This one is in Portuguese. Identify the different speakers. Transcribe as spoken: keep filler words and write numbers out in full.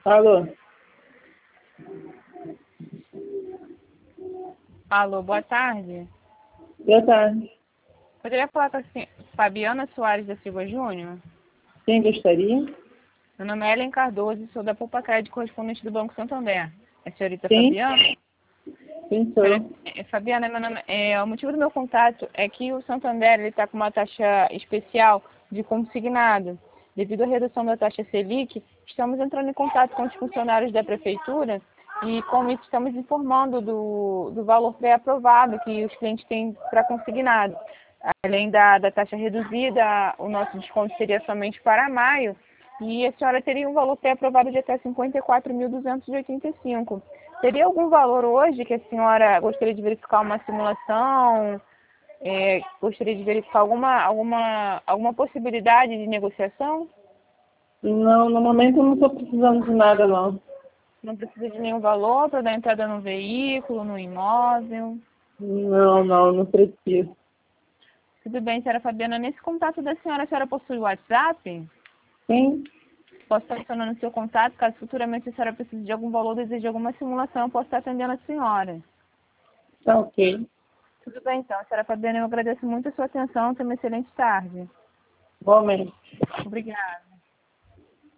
Speaker 1: Alô?
Speaker 2: Alô, boa tarde.
Speaker 1: Boa tarde.
Speaker 2: Poderia falar com a sen- Fabiana Soares da Silva Júnior?
Speaker 1: Quem gostaria?
Speaker 2: Meu nome é Ellen Cardoso e sou da Poupa Crédito, correspondente do Banco Santander. É a senhorita
Speaker 1: Sim,
Speaker 2: Fabiana?
Speaker 1: quem sou?
Speaker 2: Senhora- é, Fabiana, meu nome, é, o motivo do meu contato é que o Santander está com uma taxa especial de consignado. Devido à redução da taxa Selic, estamos entrando em contato com os funcionários da Prefeitura e, com isso, estamos informando do, do valor pré-aprovado que os clientes têm para consignado. Além da, da taxa reduzida, o nosso desconto seria somente para maio e a senhora teria um valor pré-aprovado de até cinquenta e quatro mil duzentos e oitenta e cinco. Teria algum valor hoje que a senhora gostaria de verificar uma simulação? É, gostaria de verificar alguma, alguma, alguma possibilidade de negociação?
Speaker 1: Não, no momento eu não estou precisando de nada, não.
Speaker 2: Não precisa de nenhum valor para dar entrada no veículo, no imóvel?
Speaker 1: Não, não, não preciso.
Speaker 2: Tudo bem, senhora Fabiana. Nesse contato da senhora, a senhora possui o WhatsApp?
Speaker 1: Sim?
Speaker 2: Posso estar adicionando o seu contato, caso futuramente a senhora precise de algum valor, deseje alguma simulação, eu posso estar atendendo a senhora.
Speaker 1: Tá ok.
Speaker 2: Tudo bem, então. Senhora Fabiana, eu agradeço muito a sua atenção. Tenha uma excelente tarde.
Speaker 1: Igualmente.
Speaker 2: Obrigada.